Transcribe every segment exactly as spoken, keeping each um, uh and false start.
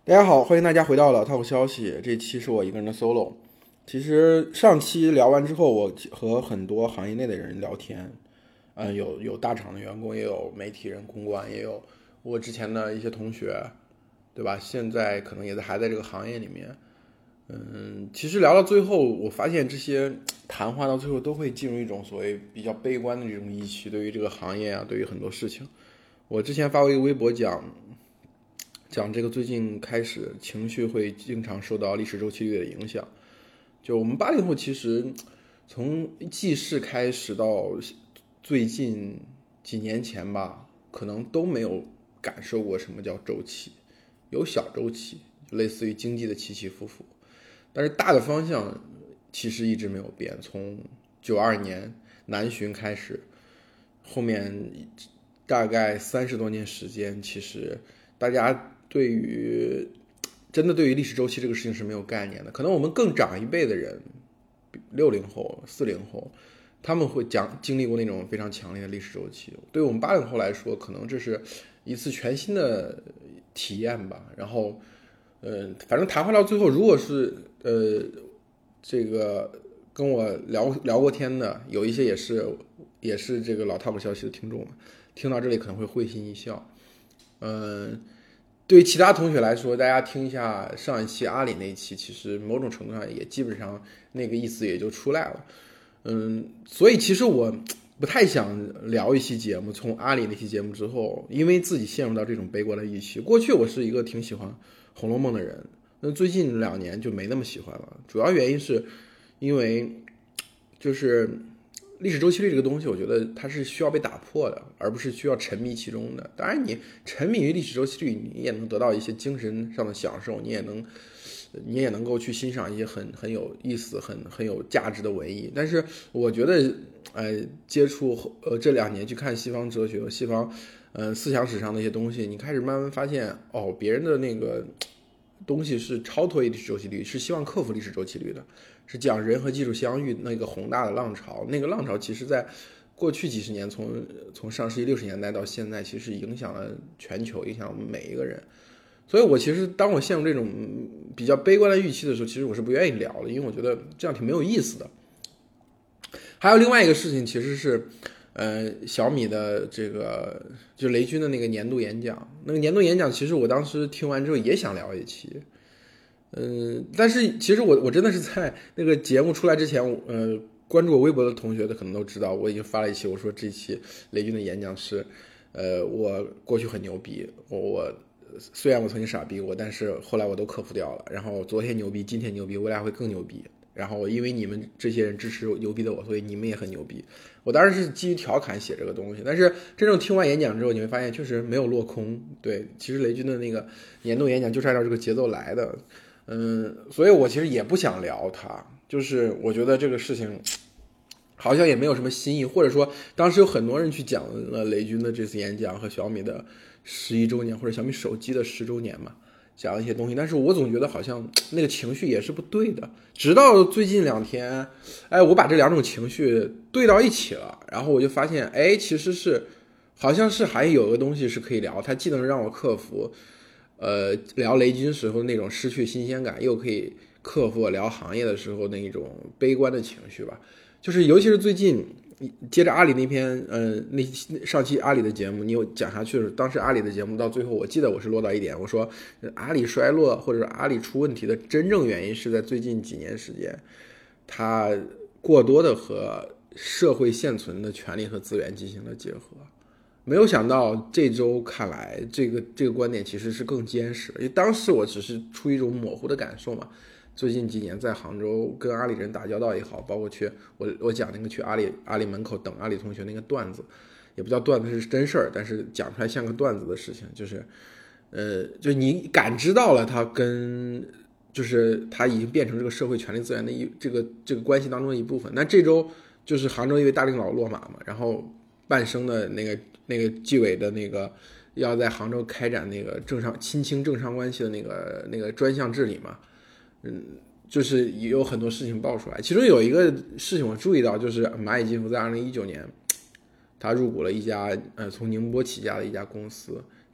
大家好，欢迎大家回到了 Talk 消息。这期是我一个人的 solo。其实上期聊完之后，我和很多行业内的人聊天，嗯，有有大厂的员工，也有媒体人、公关，也有我之前的一些同学，对吧？现在可能也在还在这个行业里面。嗯，其实聊到最后，我发现这些谈话到最后都会进入一种所谓比较悲观的这种预期，对于这个行业啊，对于很多事情。我之前发过一个微博讲。讲这个最近开始情绪会经常受到历史周期率的影响，就我们八零后其实从记事开始到最近几年前吧，可能都没有感受过什么叫周期，有小周期，类似于经济的起起伏伏，但是大的方向其实一直没有变。从九二年南巡开始，后面大概三十多年时间，其实大家对于真的对于历史周期这个事情是没有概念的。可能我们更长一辈的人，六零后、四零后，他们会讲经历过那种非常强烈的历史周期。对于我们八零后来说，可能这是一次全新的体验吧。然后，呃，反正谈话到最后，如果是呃这个跟我聊聊过天的，有一些也是也是这个老 Talk 消息的听众，听到这里可能会会心一笑，嗯、呃。对于其他同学来说，大家听一下上一期阿里那一期，其实某种程度上也基本上那个意思也就出来了。嗯，所以其实我不太想聊一期节目，从阿里那期节目之后，因为自己陷入到这种悲观的预期。过去我是一个挺喜欢《红楼梦》的人，那最近两年就没那么喜欢了。主要原因是因为就是历史周期率这个东西，我觉得它是需要被打破的，而不是需要沉迷其中的。当然，你沉迷于历史周期率，你也能得到一些精神上的享受，你也能，你也能够去欣赏一些很很有意思、很很有价值的文艺。但是，我觉得，呃，接触呃这两年去看西方哲学、西方呃思想史上的一些东西，你开始慢慢发现，哦，别人的那个东西是超脱于历史周期率，是希望克服历史周期率的。是讲人和技术相遇那个宏大的浪潮，那个浪潮其实在过去几十年，从从上世纪六十年代到现在，其实影响了全球，影响我们每一个人。所以我其实当我陷入这种比较悲观的预期的时候，其实我是不愿意聊的，因为我觉得这样挺没有意思的。还有另外一个事情，其实是呃小米的这个就雷军的那个年度演讲，那个年度演讲，其实我当时听完之后也想聊一期。嗯，但是其实我我真的是在那个节目出来之前，呃，关注我微博的同学的可能都知道，我已经发了一期，我说这期雷军的演讲是，呃，我过去很牛逼，我我虽然我曾经傻逼过，但是后来我都克服掉了。然后昨天牛逼，今天牛逼，未来会更牛逼。然后因为你们这些人支持牛逼的我，所以你们也很牛逼。我当然是基于调侃写这个东西，但是真正听完演讲之后，你会发现确实没有落空。对，其实雷军的那个年度演讲就是按照这个节奏来的。嗯，所以我其实也不想聊它，就是我觉得这个事情好像也没有什么新意，或者说当时有很多人去讲了雷军的这次演讲和小米的十一周年，或者小米手机的十周年嘛，讲了一些东西，但是我总觉得好像那个情绪也是不对的。直到最近两天，哎，我把这两种情绪对到一起了，然后我就发现，哎，其实是好像是还有个东西是可以聊，它既能让我克服。呃，聊雷军时候那种失去新鲜感，又可以克服我聊行业的时候那一种悲观的情绪吧。就是尤其是最近，接着阿里那篇，呃，那上期阿里的节目，你有讲下去的时候，当时阿里的节目到最后，我记得我是落到一点，我说阿里衰落或者阿里出问题的真正原因是在最近几年时间，它过多的和社会现存的权利和资源进行了结合。没有想到这周看来，这个这个观点其实是更坚实，因为当时我只是出于一种模糊的感受嘛。最近几年在杭州跟阿里人打交道也好，包括去我我讲那个去阿里阿里门口等阿里同学那个段子，也不叫段子是真事儿，但是讲出来像个段子的事情，就是呃，就你感知到了它跟就是它已经变成这个社会权利资源的一这个这个关系当中的一部分。那这周就是杭州一位大领导落马嘛，然后半生的那个。那个纪委的那个要在杭州开展那个政商亲清政商关系的那个那个专项治理嘛，嗯，就是也有很多事情爆出来。其中有一个事情我注意到，就是蚂蚁金服在二零一九年，他入股了一家呃从宁波起家的一家公司，这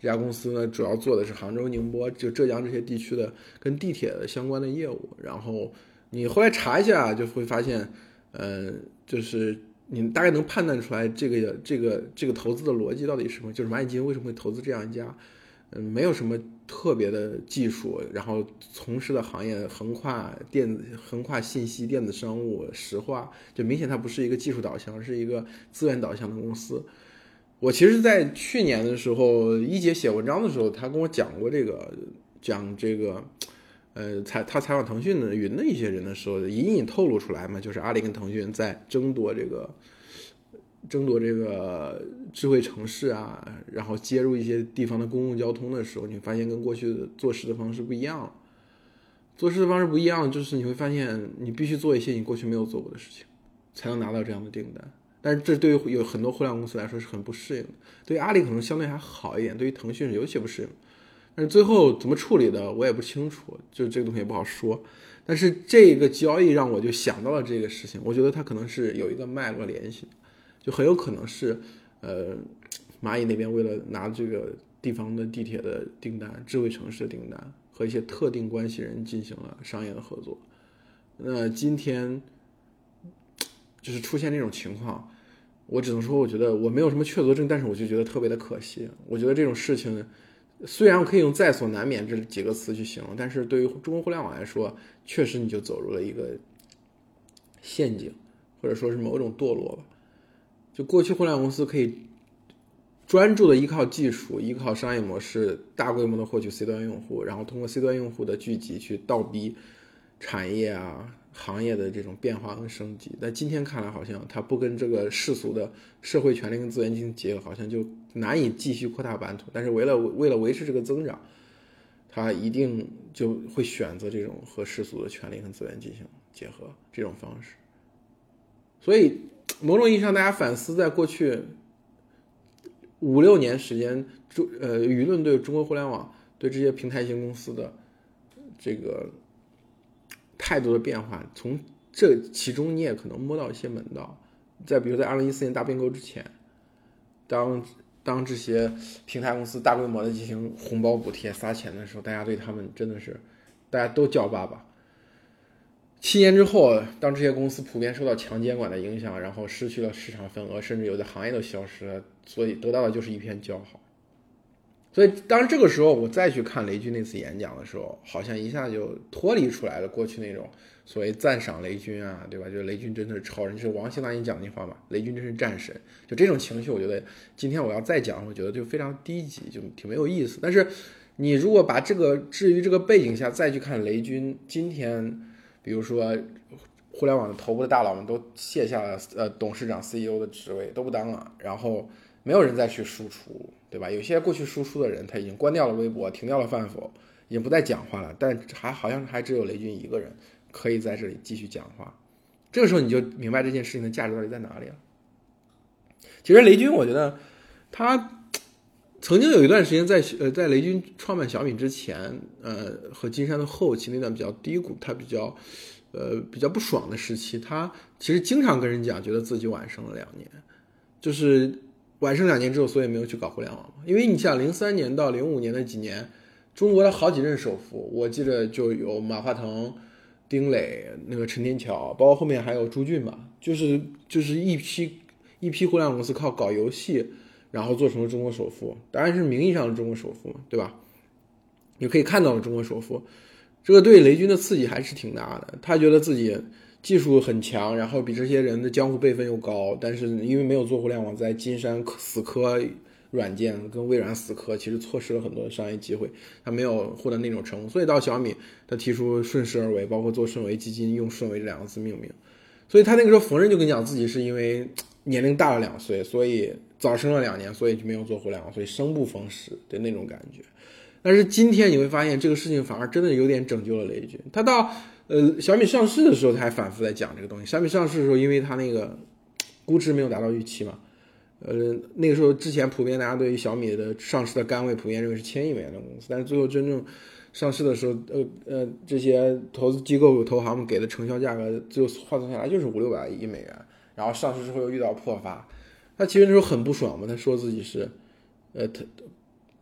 这家公司呢主要做的是杭州、宁波就浙江这些地区的跟地铁的相关的业务。然后你后来查一下就会发现，呃，就是你大概能判断出来这个这个这个投资的逻辑到底是什么，就是蚂蚁基金为什么会投资这样一家，嗯，没有什么特别的技术，然后从事的行业横跨电子、横跨信息、电子商务、石化，就明显它不是一个技术导向，是一个资源导向的公司。我其实，在去年的时候，一姐写文章的时候，他跟我讲过这个，讲这个，呃，采他采访腾讯的云的一些人的时候，隐隐透露出来嘛，就是阿里跟腾讯在争夺这个。争夺这个智慧城市啊，然后接入一些地方的公共交通的时候，你发现跟过去的做事的方式不一样了。做事的方式不一样，就是你会发现你必须做一些你过去没有做过的事情，才能拿到这样的订单。但是这对于有很多互联网公司来说是很不适应的。对于阿里可能相对还好一点，对于腾讯是尤其不适应。但是最后怎么处理的我也不清楚，就这个东西也不好说。但是这个交易让我就想到了这个事情，我觉得它可能是有一个脉络联系的。就很有可能是，呃，蚂蚁那边为了拿这个地方的地铁的订单、智慧城市的订单，和一些特定关系人进行了商业的合作。那今天就是出现这种情况，我只能说，我觉得我没有什么确凿证，但是我就觉得特别的可惜。我觉得这种事情，虽然我可以用在所难免这几个词去形容，但是对于中国互联网来说，确实你就走入了一个陷阱，或者说是某种堕落吧。就过去互联网公司可以专注的依靠技术、依靠商业模式，大规模的获取 C 端用户，然后通过 C 端用户的聚集去倒逼产业啊、行业的这种变化跟升级。但今天看来，好像它不跟这个世俗的社会权力跟资源进行结合，好像就难以继续扩大版图。但是为了为了维持这个增长，它一定就会选择这种和世俗的权力跟资源进行结合这种方式。所以某种意义上，大家反思在过去五六年时间，呃，舆论对中国互联网、对这些平台型公司的这个态度的变化，从这其中你也可能摸到一些门道。再比如在二零一四年大并购之前，当当这些平台公司大规模的进行红包补贴撒钱的时候，大家对他们真的是大家都叫爸爸。七年之后，当这些公司普遍受到强监管的影响，然后失去了市场份额，甚至有的行业都消失了，所以得到的就是一片叫好。所以当然这个时候我再去看雷军那次演讲的时候，好像一下就脱离出来了过去那种所谓赞赏雷军啊，对吧？就是雷军真的是超人，就是王兴当年讲那句话嘛，雷军真是战神。就这种情绪，我觉得今天我要再讲，我觉得就非常低级，就挺没有意思。但是你如果把这个至于这个背景下再去看雷军今天，比如说互联网的头部的大佬们都卸下了呃董事长 C E O 的职位，都不当了，然后没有人再去输出，对吧？有些过去输出的人他已经关掉了微博，停掉了饭否，已经不再讲话了，但还好像还只有雷军一个人可以在这里继续讲话。这个时候你就明白这件事情的价值到底在哪里了。其实雷军我觉得他曾经有一段时间在呃在雷军创办小米之前，呃和金山的后期那段比较低谷，他比较呃比较不爽的时期，他其实经常跟人讲，觉得自己晚生了两年，就是晚生两年之后，所以没有去搞互联网嘛。因为你想零三年到零五年的几年，中国的好几任首富，我记得就有马化腾、丁磊、那个陈天桥，包括后面还有朱俊嘛，就是就是一批一批互联网公司靠搞游戏。然后做成了中国首富，当然是名义上的中国首富嘛，对吧？你可以看到了中国首富，这个对雷军的刺激还是挺大的。他觉得自己技术很强，然后比这些人的江湖辈分又高，但是因为没有做互联网，在金山死磕软件，跟微软死磕，其实错失了很多商业机会，他没有获得那种成功。所以到小米，他提出顺势而为，包括做顺为基金，用顺为这两个字命名。所以他那个时候逢人就跟你讲自己是因为年龄大了两岁，所以早生了两年，所以就没有做互联网，所以生不逢时的那种感觉。但是今天你会发现，这个事情反而真的有点拯救了雷军。他到呃小米上市的时候，他还反复在讲这个东西。小米上市的时候，因为他那个估值没有达到预期嘛，呃那个时候之前普遍大家对于小米的上市的杆位普遍认为是千亿美元的公司，但是最后真正上市的时候，呃呃，这些投资机构、投行们给的成交价格，最后换算下来就是五六百亿美元。然后上市之后又遇到破发，他其实那时候很不爽嘛，他说自己是，呃，他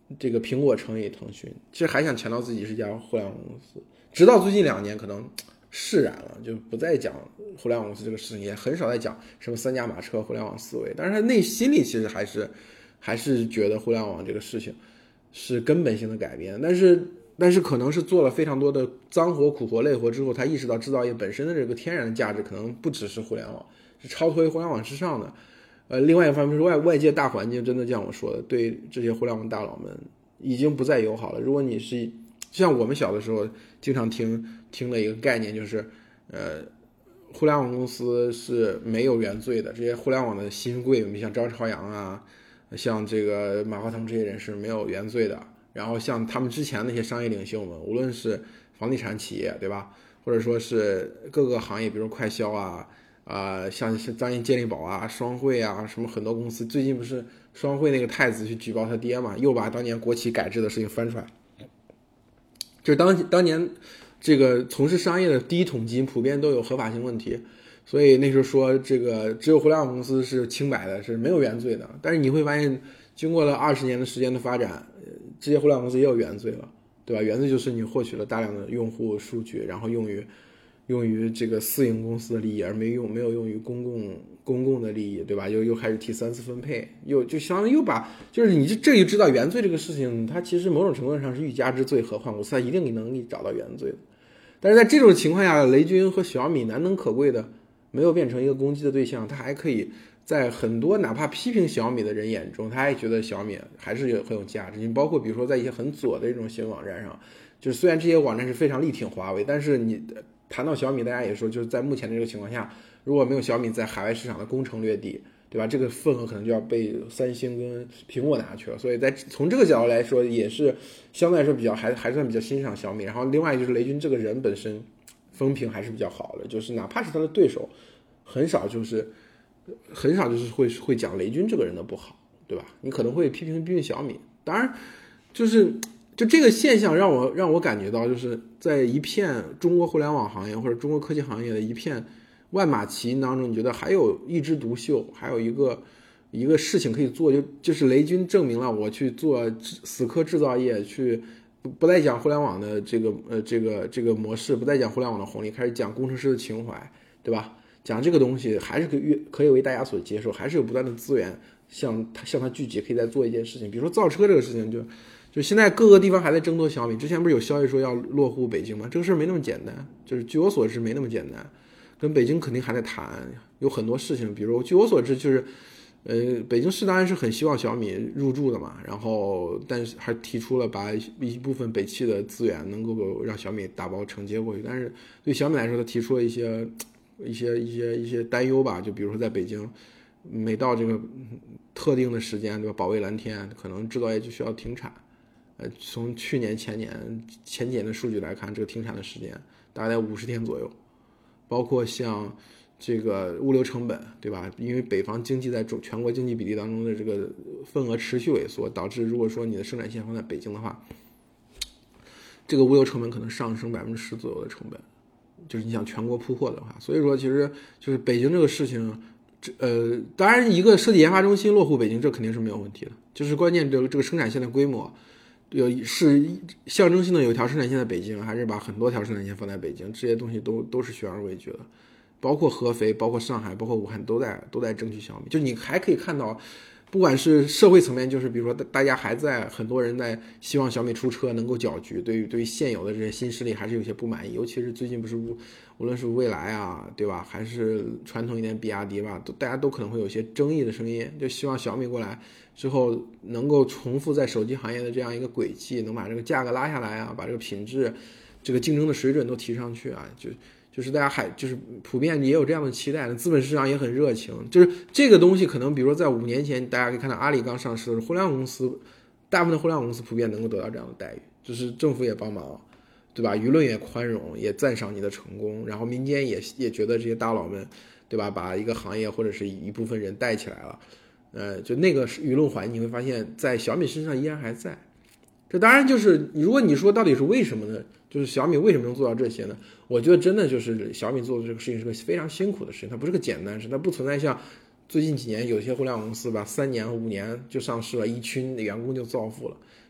这个苹果乘以腾讯，其实还想强调自己是一家互联网公司，直到最近两年可能释然了，就不再讲互联网公司这个事情，也很少在讲什么三驾马车互联网思维，但是他内心里其实还是还是觉得互联网这个事情是根本性的改变，但是但是可能是做了非常多的脏活苦活累活之后，他意识到制造业本身的这个天然的价值可能不只是互联网，是超脱于互联网之上的。呃，另外一方面是外外界大环境真的像我说的，对这些互联网大佬们已经不再友好了。如果你是像我们小的时候经常听听的一个概念，就是呃，互联网公司是没有原罪的，这些互联网的新贵，像张朝阳啊，像这个马化腾这些人是没有原罪的。然后像他们之前那些商业领袖们，无论是房地产企业，对吧，或者说是各个行业，比如快销啊。啊、呃，像是张健力宝啊、双汇啊，什么很多公司，最近不是双汇那个太子去举报他爹嘛，又把当年国企改制的事情翻出来，就是当当年这个从事商业的第一桶金普遍都有合法性问题，所以那时候说这个只有互联网公司是清白的，是没有原罪的。但是你会发现，经过了二十年的时间的发展，这些互联网公司也有原罪了，对吧？原罪就是你获取了大量的用户数据，然后用于。用于这个私营公司的利益，而没用没有用于公共公共的利益，对吧？又又开始提三次分配，又就相当于又把就是你这这就知道原罪这个事情，它其实某种程度上是欲加之罪，何患无辞，它一定有能力找到原罪的。但是在这种情况下，雷军和小米难能可贵的没有变成一个攻击的对象，他还可以在很多哪怕批评小米的人眼中，他还觉得小米还是有很有价值。你包括比如说在一些很左的这种新闻网站上，就是虽然这些网站是非常力挺华为，但是你谈到小米，大家也说，就是在目前的这个情况下，如果没有小米在海外市场的攻城略地，对吧？这个份额可能就要被三星跟苹果拿去了。所以在从这个角度来说，也是相对来说比较还还算比较欣赏小米。然后另外就是雷军这个人本身风评还是比较好的，就是哪怕是他的对手，很少就是很少就是会会讲雷军这个人的不好，对吧？你可能会批评批评小米，当然就是。就这个现象让我让我感觉到，就是在一片中国互联网行业或者中国科技行业的一片万马齐喑当中，你觉得还有一枝独秀，还有一个一个事情可以做，就就是雷军证明了我去做死磕制造业，去不不再讲互联网的这个呃这个这个模式，不再讲互联网的红利，开始讲工程师的情怀，对吧？讲这个东西还是可以可以为大家所接受，还是有不断的资源向他向他聚集，可以再做一件事情，比如说造车这个事情就。就现在各个地方还在争夺小米，之前不是有消息说要落户北京吗？这个事儿没那么简单，就是据我所知没那么简单，跟北京肯定还在谈，有很多事情，比如据我所知就是，呃，北京市当然是很希望小米入驻的嘛，然后但是还提出了把一部分北汽的资源能够让小米打包承接过去，但是对小米来说，他提出了一些一些一些一些担忧吧，就比如说在北京，每到这个特定的时间，对吧？保卫蓝天，可能制造业就需要停产。呃，从去年、前年、前几年的数据来看，这个停产的时间大概在五十天左右。包括像这个物流成本，对吧？因为北方经济在中全国经济比例当中的这个份额持续萎缩，导致如果说你的生产线放在北京的话，这个物流成本可能上升百分之十左右的成本，就是你想全国铺货的话，所以说其实就是北京这个事情。呃，当然，一个设计研发中心落户北京，这肯定是没有问题的。就是关键，这个这个生产线的规模，有是象征性的有一条生产线在北京，还是把很多条生产线放在北京，这些东西都都是悬而未决的。包括合肥、包括上海、包括武汉，都在都在争取小米。就你还可以看到，不管是社会层面，就是比如说大家还在很多人在希望小米出车能够搅局，对于对于现有的这些新势力还是有些不满意，尤其是最近不是无无论是蔚来啊，对吧，还是传统一点比亚迪吧，都大家都可能会有些争议的声音，就希望小米过来之后能够重复在手机行业的这样一个轨迹，能把这个价格拉下来啊，把这个品质、这个竞争的水准都提上去啊，就。就是大家还就是普遍也有这样的期待，资本市场也很热情。就是这个东西可能，比如说在五年前，大家可以看到阿里刚上市的时候，互联网公司，大部分的互联网公司普遍能够得到这样的待遇，就是政府也帮忙，对吧？舆论也宽容，也赞赏你的成功，然后民间也也觉得这些大佬们，对吧？把一个行业或者是一部分人带起来了，呃，就那个舆论环境，你会发现在小米身上依然还在。这当然就是，如果你说到底是为什么呢？就是小米为什么能做到这些呢？我觉得真的就是小米做的这个事情是个非常辛苦的事情，它不是个简单事，它不存在像最近几年有些互联网公司吧，三年五年就上市了，一群员工就造富了。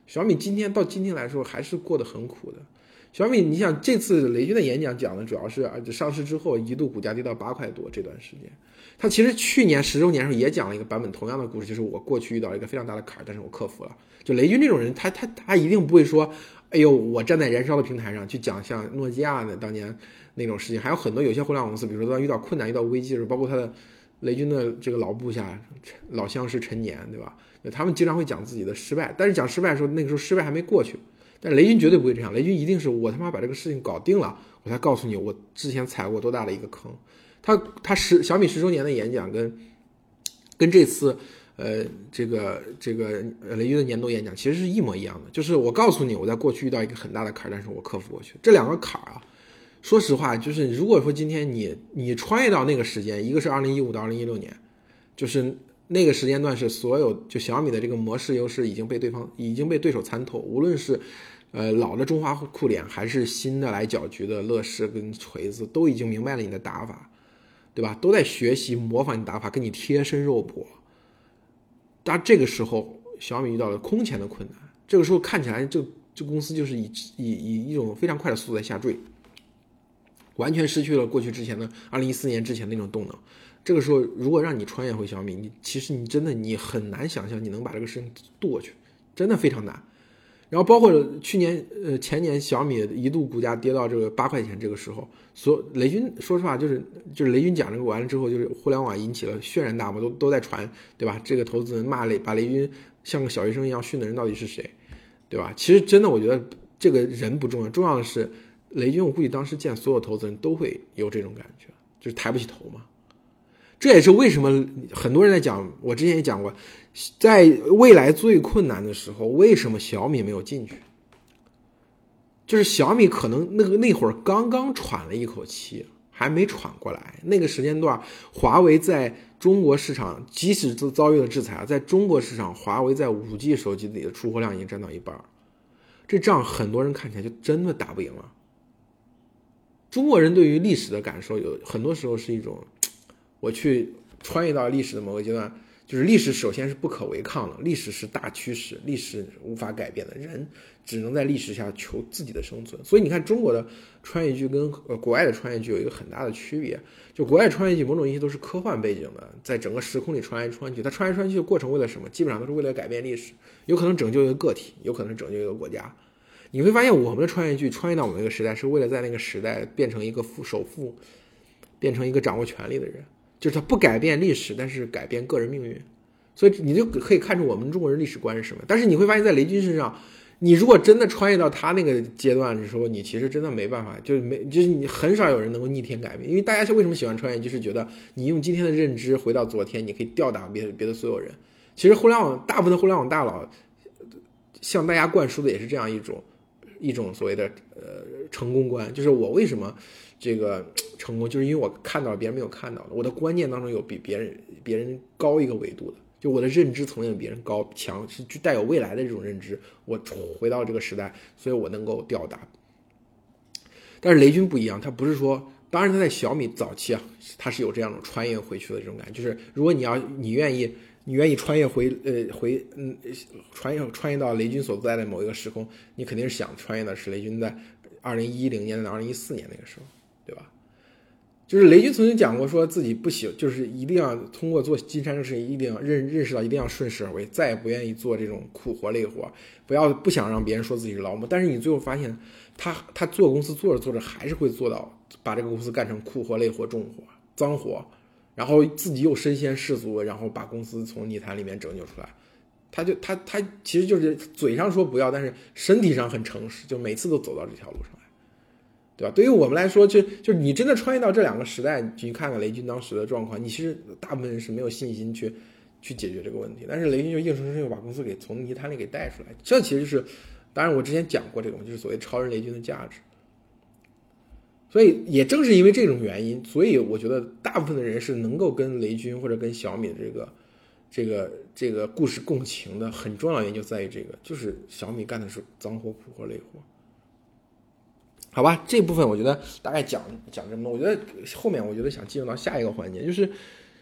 小米今天到今天来说还是过得很苦的。小米，你想这次雷军的演讲讲的主要是上市之后一度股价跌到八块多这段时间，他其实去年十周年的时候也讲了一个版本同样的故事，就是我过去遇到了一个非常大的坎，但是我克服了。就雷军这种人，他他他一定不会说，哎呦，我站在燃烧的平台上去讲像诺基亚的当年那种事情，还有很多有些互联网公司，比如说当遇到困难、遇到危机的时候，包括他的雷军的这个老部下老相识陈年，对吧？他们经常会讲自己的失败，但是讲失败的时候，那个时候失败还没过去。但是雷军绝对不会这样，雷军一定是我他妈把这个事情搞定了，我才告诉你我之前踩过多大的一个坑。他他十小米十周年的演讲跟跟这次呃这个这个雷军的年度演讲其实是一模一样的，就是我告诉你我在过去遇到一个很大的坎，但是我克服过去。这两个坎啊，说实话，就是如果说今天你你穿越到那个时间，一个是二零一五到二零一六年，就是那个时间段是所有就小米的这个模式优势已经被对方已经被对手参透，无论是呃老的中华酷联还是新的来搅局的乐视跟锤子，都已经明白了你的打法，对吧？都在学习模仿你打法，跟你贴身肉搏。但这个时候小米遇到了空前的困难，这个时候看起来这这公司就是以以以一种非常快的速度在下坠，完全失去了过去之前的二零一四年之前的那种动能。这个时候如果让你穿越回小米，你其实你真的你很难想象你能把这个事情渡过去，真的非常难。然后包括去年呃前年小米一度股价跌到这个八块钱，这个时候所雷军说实话就是就是雷军讲这个完了之后，就是互联网引起了轩然大波，都都在传，对吧？这个投资人骂雷把雷军像个小学生一样训的人到底是谁，对吧？其实真的我觉得这个人不重要，重要的是雷军，我估计当时见所有投资人都会有这种感觉，就是抬不起头嘛。这也是为什么很多人在讲，我之前也讲过，在未来最困难的时候，为什么小米没有进去？就是小米可能那个那会儿刚刚喘了一口气，还没喘过来。那个时间段，华为在中国市场，即使遭遇了制裁，在中国市场，华为在 五 G 手机里的出货量已经占到一半，这仗很多人看起来就真的打不赢了。中国人对于历史的感受，有很多时候是一种。我去穿越到历史的某个阶段，就是历史首先是不可违抗的，历史是大趋势，历史无法改变的，人只能在历史下求自己的生存。所以你看中国的穿越剧跟呃国外的穿越剧有一个很大的区别，就国外穿越剧某种意义都是科幻背景的，在整个时空里穿来穿去，它穿来穿去的过程为了什么？基本上都是为了改变历史，有可能拯救一个个体，有可能拯救一个国家。你会发现我们的穿越剧穿越到我们那个时代，是为了在那个时代变成一个富首富，变成一个掌握权力的人。就是他不改变历史，但是改变个人命运，所以你就可以看出我们中国人历史观是什么。但是你会发现在雷军身上，你如果真的穿越到他那个阶段的时候，你其实真的没办法，就是没就是你很少有人能够逆天改命，因为大家为什么喜欢穿越，就是觉得你用今天的认知回到昨天，你可以吊打别别的所有人。其实互联网大部分的互联网大佬向大家灌输的也是这样一种一种所谓的呃成功观，就是我为什么这个成功，就是因为我看到了别人没有看到的，我的观念当中有比别人别人高一个维度的，就我的认知层面比别人高强，是具带有未来的这种认知，我回到这个时代，所以我能够吊打。但是雷军不一样，他不是说，当然他在小米早期啊，他是有这样的穿越回去的这种感觉，就是如果你要你愿意你愿意穿越回呃回嗯穿越穿越到雷军所在的某一个时空，你肯定是想穿越的是雷军在二零一零年到二零一四年那个时候，对吧？就是雷军曾经讲过，说自己不喜，就是一定要通过做金山这个事情，一定要认认识到一定要顺势而为，再也不愿意做这种苦活累活，不要不想让别人说自己是劳模。但是你最后发现，他他做公司做着做着，还是会做到把这个公司干成苦活累活重活脏活，然后自己又身先士卒，然后把公司从泥潭里面拯救出来。他就他他其实就是嘴上说不要，但是身体上很诚实，就每次都走到这条路上来。对吧？对于我们来说，就就是你真的穿越到这两个时代，去看看雷军当时的状况，你其实大部分人是没有信心去去解决这个问题。但是雷军就硬生生又把公司给从泥潭里给带出来，这其实就是，当然我之前讲过这个，就是所谓超人雷军的价值。所以也正是因为这种原因，所以我觉得大部分的人是能够跟雷军或者跟小米的这个这个这个故事共情的，很重要的原因就在于这个，就是小米干的是脏活苦活累活。好吧，这部分我觉得大概讲讲这么多。我觉得后面我觉得想进入到下一个环节，就是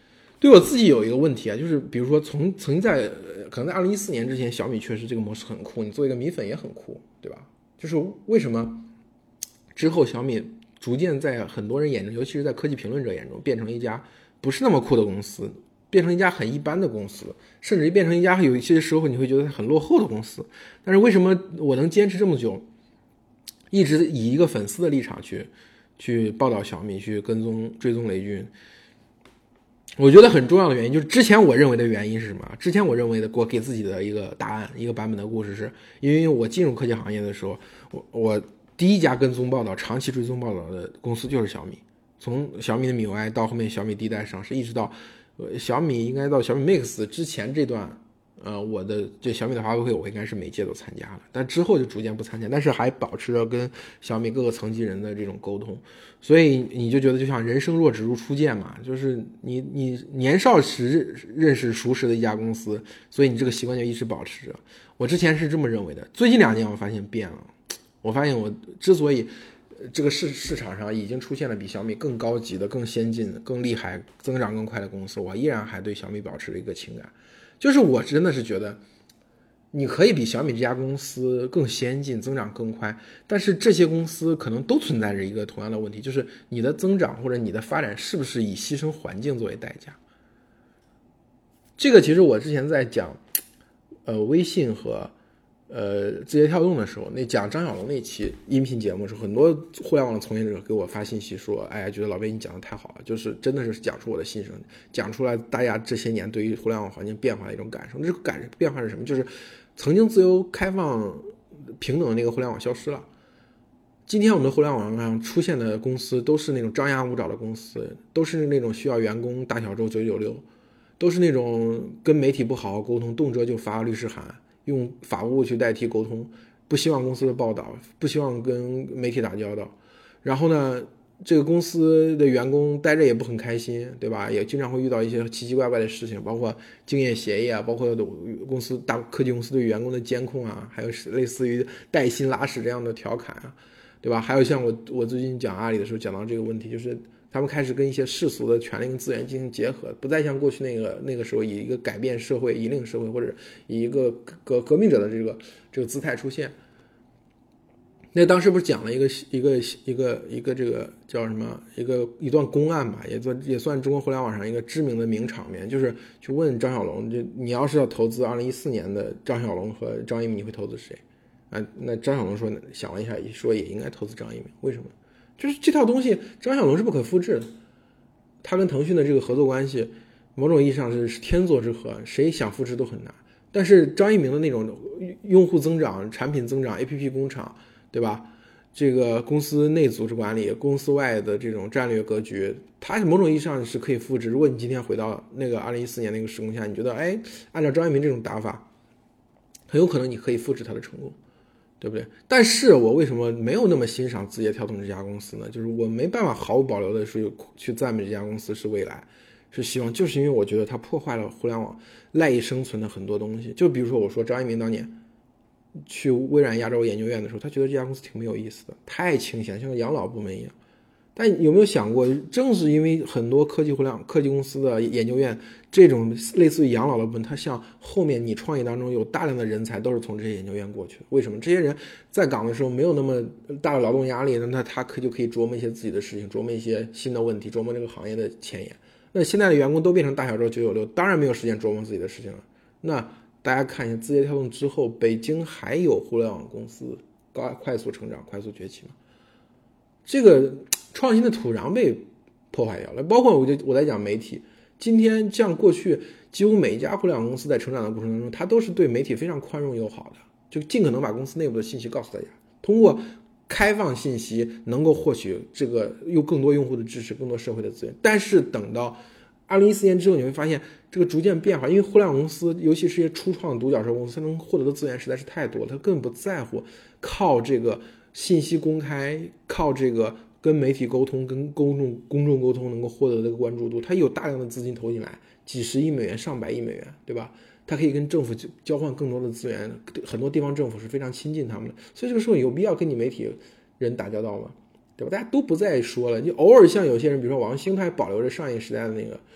对我自己有一个问题啊，就是比如说从曾经在可能在二零一四年之前，小米确实这个模式很酷，你做一个米粉也很酷，对吧？就是为什么之后小米逐渐在很多人眼中，尤其是在科技评论者眼中，变成了一家不是那么酷的公司，变成一家很一般的公司，甚至于变成一家有一些时候你会觉得很落后的公司。但是为什么我能坚持这么久，一直以一个粉丝的立场去去报道小米，去跟踪追踪雷军？我觉得很重要的原因就是之前我认为的原因是什么？之前我认为的我给自己的一个答案，一个版本的故事是，因为我进入科技行业的时候，我我第一家跟踪报道、长期追踪报道的公司就是小米。从小米的米 U I 到后面小米第一代上市，一直到呃小米应该到小米 Mix 之前这段，呃，我的这小米的发布会我应该是每届都参加了，但之后就逐渐不参加，但是还保持着跟小米各个层级人的这种沟通。所以你就觉得就像人生若只如初见嘛，就是你你年少时认识熟识的一家公司，所以你这个习惯就一直保持着。我之前是这么认为的，最近两年我发现变了，我发现我之所以这个市市场上已经出现了比小米更高级的、更先进、更厉害、增长更快的公司，我依然还对小米保持着一个情感，就是我真的是觉得你可以比小米这家公司更先进，增长更快，但是这些公司可能都存在着一个同样的问题，就是你的增长或者你的发展是不是以牺牲环境作为代价。这个其实我之前在讲呃微信和呃字节跳动的时候，那讲张小龙那期音频节目的时候，很多互联网的从业者给我发信息说，哎呀，觉得老魏你讲的太好了，就是真的是讲出我的心声，讲出来大家这些年对于互联网环境变化的一种感受。这个感变化是什么？就是曾经自由开放平等的那个互联网消失了，今天我们的互联网上出现的公司都是那种张牙舞爪的公司，都是那种需要员工大小周九九六，都是那种跟媒体不好好沟通，动辄就发律师函，用法务去代替沟通，不希望公司的报道，不希望跟媒体打交道。然后呢，这个公司的员工待着也不很开心，对吧？也经常会遇到一些奇奇怪怪的事情，包括竞业协议啊，包括公司大科技公司对员工的监控啊，还有类似于带薪拉屎这样的调侃啊，对吧？还有像我我最近讲阿里的时候讲到这个问题，就是他们开始跟一些世俗的权力跟资源进行结合，不再像过去那个那个时候以一个改变社会、引领社会或者以一个革革命者的这个这个姿态出现。那当时不是讲了一个一个一个一个这个叫什么一个一段公案吧，也算也算中国互联网上一个知名的名场面，就是去问张小龙，就你要是要投资二零一四年的张小龙和张一鸣，你会投资谁？啊，那张小龙说想了一下，说也应该投资张一鸣，为什么？就是这套东西张小龙是不可复制的，他跟腾讯的这个合作关系某种意义上是天作之合，谁想复制都很难。但是张一鸣的那种用户增长、产品增长、A P P 工厂，对吧？这个公司内组织管理、公司外的这种战略格局，它某种意义上是可以复制。如果你今天回到那个二零一四年那个时空下，你觉得哎，按照张一鸣这种打法，很有可能你可以复制它的成功，对不对？但是我为什么没有那么欣赏字节跳动这家公司呢？就是我没办法毫无保留的说去赞美这家公司是未来，是希望，就是因为我觉得它破坏了互联网赖以生存的很多东西。就比如说我说张一鸣当年去微软亚洲研究院的时候，他觉得这家公司挺没有意思的，太清闲，像个养老部门一样。但有没有想过，正是因为很多科技互联网科技公司的研究院这种类似于养老的部门，它像后面你创业当中有大量的人才都是从这些研究院过去的。为什么？这些人在岗的时候没有那么大的劳动压力，那他可就可以琢磨一些自己的事情，琢磨一些新的问题，琢磨这个行业的前沿。那现在的员工都变成大小周九九六，当然没有时间琢磨自己的事情了。那大家看一下字节跳动之后，北京还有互联网公司高快速成长、快速崛起吗？这个创新的土壤被破坏掉了。包括我就我在讲媒体，今天像过去几乎每一家互联网公司在成长的过程当中，它都是对媒体非常宽容友好的，就尽可能把公司内部的信息告诉大家，通过开放信息能够获取这个有更多用户的支持，更多社会的资源。但是等到二零一四年之后，你会发现这个逐渐变化，因为互联网公司，尤其是一些初创独角兽公司，它能获得的资源实在是太多了，它根本不在乎靠这个信息公开，靠这个跟媒体沟通、跟公众公众沟通能够获得的关注度，它有大量的资金投进来，几十亿美元、上百亿美元，对吧？它可以跟政府交换更多的资源，很多地方政府是非常亲近他们的，所以这个时候有必要跟你媒体人打交道吗？对吧？大家都不再说了，就偶尔像有些人，比如说王兴，他还保留着上一时代的那个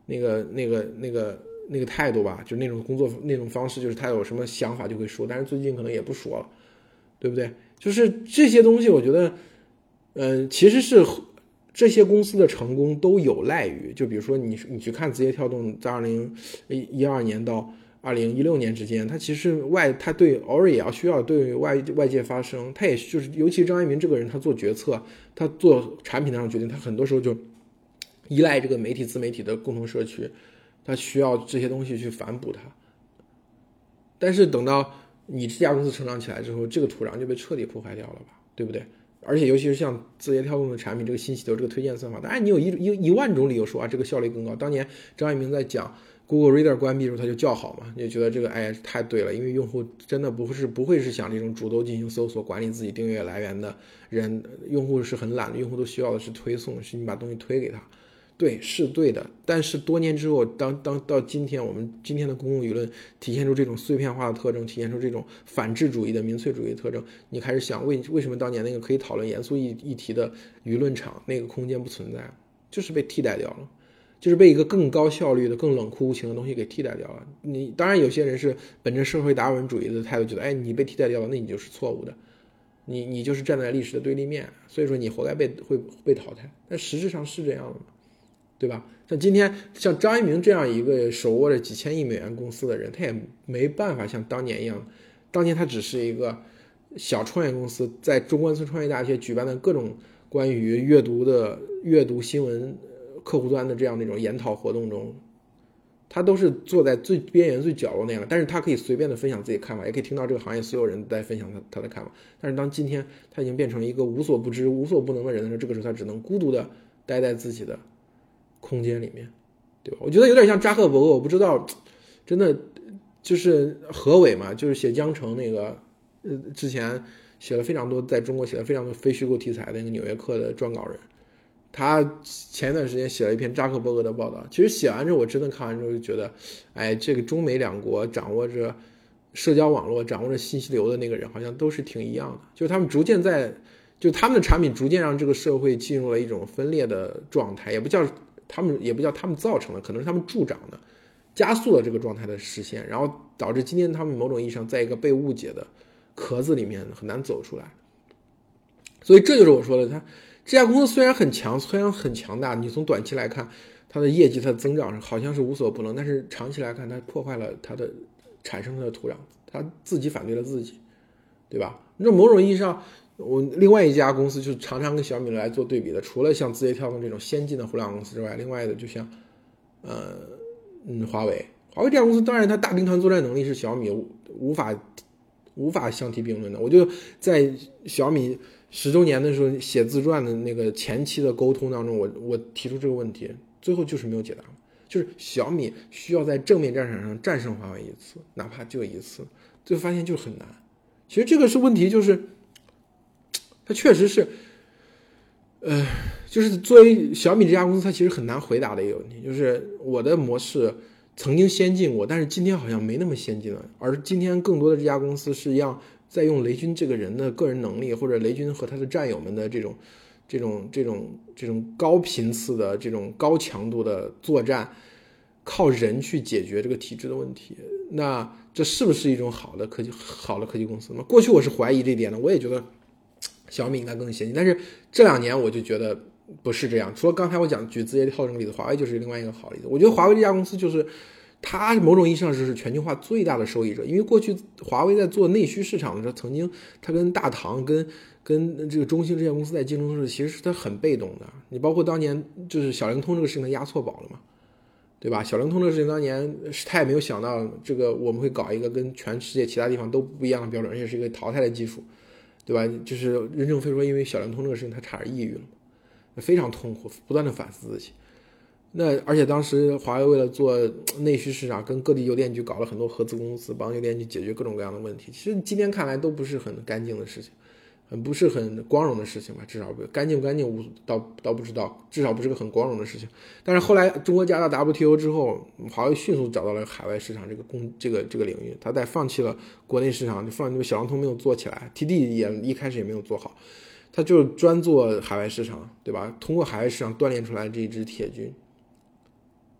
那个那个那个那个态度吧，就是那种工作那种方式，就是他有什么想法就会说，但是最近可能也不说了，对不对？就是这些东西，我觉得，嗯、呃，其实是这些公司的成功都有赖于，就比如说你你去看字节跳动在二零一二年到二零一六年之间，它其实外它对偶尔也要需要对外外界发声，它也就是尤其张一鸣这个人，他做决策，他做产品上的决定，他很多时候就依赖这个媒体自媒体的共同社区，他需要这些东西去反哺它。但是等到你这家公司成长起来之后，这个土壤就被彻底破坏掉了吧，对不对？而且尤其是像字节跳动的产品，这个新起头这个推荐算法，当然你有一一一万种理由说啊，这个效率更高。当年张一鸣在讲 Google Reader 关闭的时候，他就叫好嘛，就觉得这个哎太对了，因为用户真的不是不会是想这种主动进行搜索、管理自己订阅来源的人，用户是很懒的，用户都需要的是推送，是你把东西推给他。对，是对的，但是多年之后，当当到今天，我们今天的公共舆论体现出这种碎片化的特征，体现出这种反智主义的民粹主义的特征，你开始想为为什么当年那个可以讨论严肃议议题的舆论场那个空间不存在，就是被替代掉了，就是被一个更高效率的、更冷酷无情的东西给替代掉了。你当然有些人是本着社会达尔文主义的态度，觉得哎你被替代掉了，那你就是错误的，你你就是站在历史的对立面，所以说你活该被会被淘汰。但实质上是这样的吗？对吧？像今天像张一鸣这样一个手握着几千亿美元公司的人，他也没办法像当年一样，当年他只是一个小创业公司，在中关村创业大学举办的各种关于阅读的阅读新闻客户端的这样的一种研讨活动中，他都是坐在最边缘最角落那样的，但是他可以随便的分享自己的看法，也可以听到这个行业所有人在分享他他的看法。但是当今天他已经变成一个无所不知无所不能的人的时候，这个时候他只能孤独的待在自己的空间里面，对吧？我觉得有点像扎克伯格，我不知道，真的就是何伟嘛，就是写江城那个，呃，之前写了非常多，在中国写了非常多非虚构题材的那个《纽约客》的撰稿人，他前一段时间写了一篇扎克伯格的报道。其实写完之后，我真的看完之后就觉得，哎，这个中美两国掌握着社交网络、掌握着信息流的那个人，好像都是挺一样的，就是他们逐渐在，就他们的产品逐渐让这个社会进入了一种分裂的状态，也不叫。他们也不叫他们造成的，可能是他们助长的，加速了这个状态的实现，然后导致今天他们某种意义上在一个被误解的壳子里面很难走出来。所以这就是我说的，他这家公司虽然很强，虽然很强大，你从短期来看，它的业绩、它的增长好像是无所不能，但是长期来看，它破坏了它的产生的土壤，它自己反对了自己，对吧？那某种意义上。我另外一家公司就是常常跟小米来做对比的，除了像字节跳动这种先进的互联网公司之外，另外的就像，呃，嗯，华为，华为这家公司，当然它大兵团作战能力是小米无法无法相提并论的。我就在小米十周年的时候写自传的那个前期的沟通当中，我我提出这个问题，最后就是没有解答，就是小米需要在正面战场上战胜华为一次，哪怕就一次，最后发现就是很难。其实这个是问题，就是。它确实是，呃，就是作为小米这家公司，它其实很难回答的一个问题，就是我的模式曾经先进过，但是今天好像没那么先进了。而今天更多的这家公司是要在用雷军这个人的个人能力，或者雷军和他的战友们的这种、这种、这种、这种高频次的、这种高强度的作战，靠人去解决这个体制的问题。那这是不是一种好的科技、好的科技公司呢？过去我是怀疑这点的，我也觉得。小米应该更先进，但是这两年我就觉得不是这样。除了刚才我讲举字节跳动例子，华为就是另外一个好例子。我觉得华为这家公司就是它某种意义上是全球化最大的受益者，因为过去华为在做内需市场的时候，曾经它跟大唐、跟跟这个中兴这些公司在竞争的时候，其实是它很被动的。你包括当年就是小灵通这个事情，它押错宝了嘛，对吧？小灵通这个事情当年他也没有想到这个我们会搞一个跟全世界其他地方都不一样的标准，而且是一个淘汰的技术。对吧？就是任正非说，因为小灵通这个事情，他差点抑郁了，非常痛苦，不断的反思自己。那而且当时华为为了做内需市场，跟各地邮电局搞了很多合资公司，帮邮电局解决各种各样的问题。其实今天看来都不是很干净的事情，很不是很光荣的事情吧？至少不干净不干净，无倒倒不知道，至少不是个很光荣的事情。但是后来中国加到 W T O 之后，华为迅速找到了海外市场这个供这个这个领域，他在放弃了国内市场，就放弃小灵通没有做起来 ，T D 也一开始也没有做好，他就专做海外市场，对吧？通过海外市场锻炼出来这一支铁军。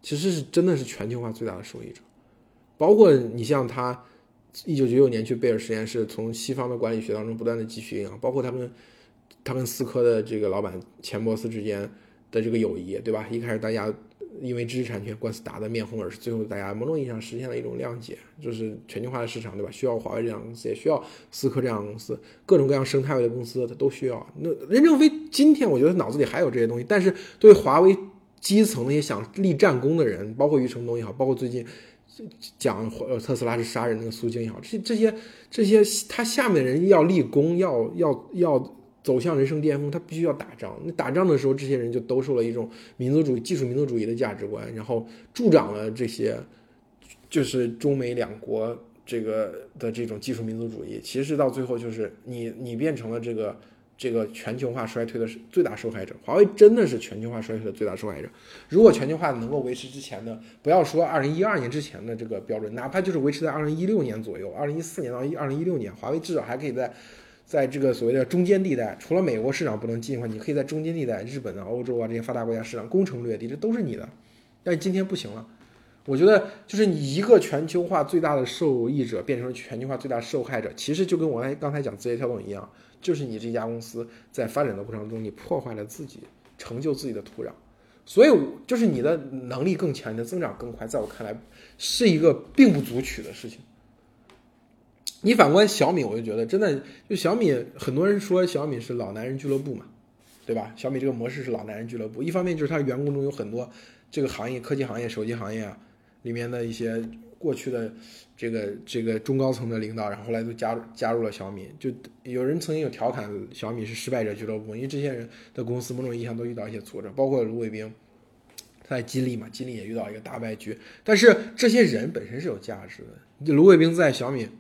其实是真的是全球化最大的受益者。包括你像他一九九九年去贝尔实验室，从西方的管理学当中不断的汲取营养，包括他们他跟思科的这个老板钱伯斯之间的这个友谊，对吧？一开始大家因为知识产权官司打得面红耳赤，最后大家某种意义上实现了一种谅解，就是全球化的市场，对吧？需要华为这样的公司，也需要思科这样的公司，各种各样生态位的公司它都需要。那任正非今天我觉得脑子里还有这些东西，但是对华为基层那些想立战功的人，包括余承东也好，包括最近讲特斯拉是杀人那个苏晶也好，这这些这些他下面的人要立功，要要要走向人生巅峰，他必须要打仗。那打仗的时候，这些人就兜售了一种民族主义、技术民族主义的价值观，然后助长了这些就是中美两国这个的这种技术民族主义。其实到最后就是你你变成了这个这个全球化衰退的最大受害者。华为真的是全球化衰退的最大受害者。如果全球化能够维持之前的，不要说二零一二年之前的这个标准，哪怕就是维持在二零一六年左右，二零一四年到二零一六年，华为至少还可以在在这个所谓的中间地带，除了美国市场不能进的话，你可以在中间地带，日本啊、欧洲啊这些发达国家市场攻城略地，这都是你的。但是今天不行了，我觉得就是你一个全球化最大的受益者变成了全球化最大受害者，其实就跟我刚才讲字节跳动一样，就是你这家公司在发展的过程中，你破坏了自己成就自己的土壤。所以就是你的能力更强，你的增长更快，在我看来是一个并不足取的事情。你反观小米，我就觉得真的，就小米，很多人说小米是老男人俱乐部嘛，对吧？小米这个模式是老男人俱乐部，一方面就是它员工中有很多这个行业、科技行业、手机行业啊里面的一些过去的这个这个中高层的领导，然后后来都加入加入了小米。就有人曾经有调侃小米是失败者俱乐部，因为这些人的公司某种意义上都遇到一些挫折，包括卢伟冰，他在金立嘛，金立也遇到一个大败局。但是这些人本身是有价值的。卢伟冰在小米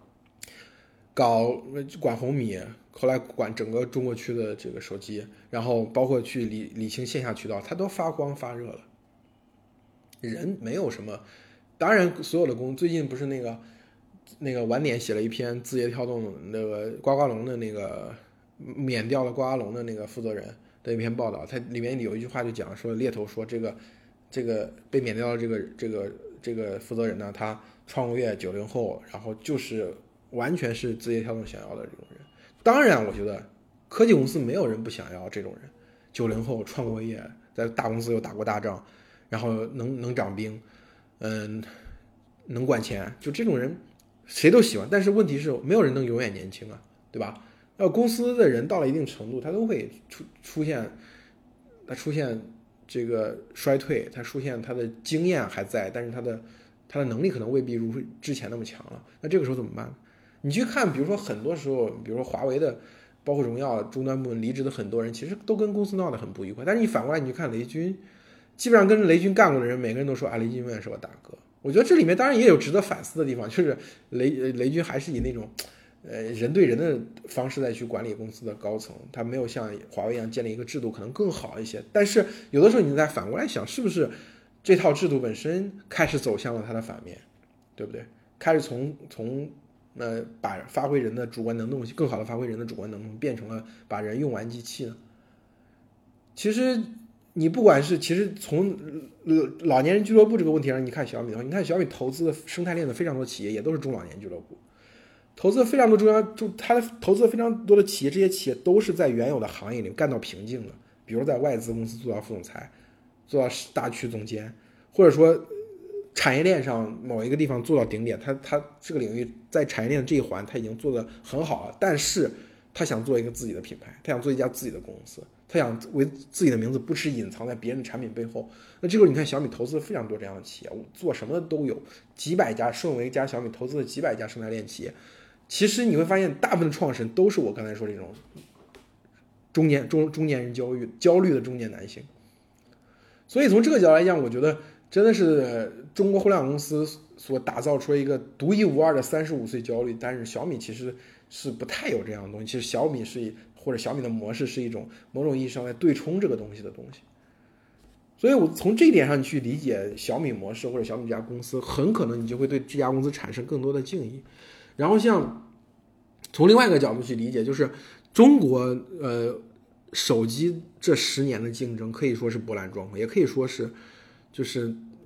搞管红米，后来管整个中国区的这个手机，然后包括去理理清线下渠道，他都发光发热了。人没有什么，当然所有的工，最近不是那个那个晚点写了一篇字节跳动那个呱呱龙的那个免掉了呱呱龙的那个负责人的一篇报道，它里面有一句话就讲说，猎头说这个这个被免掉了这个这个这个负责人呢，他创过业，九零后，然后就是完全是字节跳动想要的这种人。当然我觉得科技公司没有人不想要这种人，九零后创过业，在大公司又打过大仗，然后能能掌兵，嗯，能管钱，就这种人谁都喜欢。但是问题是没有人能永远年轻啊，对吧？要公司的人到了一定程度，他都会出出现他出现这个衰退，他出现他的经验还在，但是他的他的能力可能未必如之前那么强了。那这个时候怎么办？你去看，比如说很多时候，比如说华为的，包括荣耀终端部门离职的很多人，其实都跟公司闹得很不愉快。但是你反过来，你去看雷军，基本上跟雷军干过的人，每个人都说啊，雷军永远是我大哥。我觉得这里面当然也有值得反思的地方，就是雷雷军还是以那种，呃，人对人的方式再去管理公司的高层，他没有像华为一样建立一个制度，可能更好一些。但是有的时候你再反过来想，是不是这套制度本身开始走向了它的反面，对不对？开始从从呃，把发挥人的主观能动性，更好的发挥人的主观能动性，变成了把人用完机器呢？其实你不管是，其实从老年人俱乐部这个问题上，你看小米的话，你看小米投资的生态链的非常多企业也都是中老年俱乐部，投资非常多中央，就它的投资非常多的企业，这些企业都是在原有的行业里干到瓶颈了，比如在外资公司做到副总裁，做到大区总监，或者说产业链上某一个地方做到顶点，他他这个领域在产业链的这一环他已经做得很好了，但是他想做一个自己的品牌，他想做一家自己的公司，他想为自己的名字不是隐藏在别人的产品背后。那这个你看小米投资了非常多这样的企业，做什么都有，几百家，顺为加小米投资了几百家生态链企业。其实你会发现大部分的创始人都是我刚才说这种中年中中年人焦虑焦虑的中年男性。所以从这个角度来讲，我觉得真的是中国互联网公司所打造出一个独一无二的三十五岁焦虑，但是小米其实是不太有这样的东西。其实小米是或者小米的模式是一种某种意义上在对冲这个东西的东西。所以我从这一点上你去理解小米模式或者小米这家公司，很可能你就会对这家公司产生更多的敬意。然后像从另外一个角度去理解，就是中国呃手机这十年的竞争可以说是波澜壮阔，也可以说是就是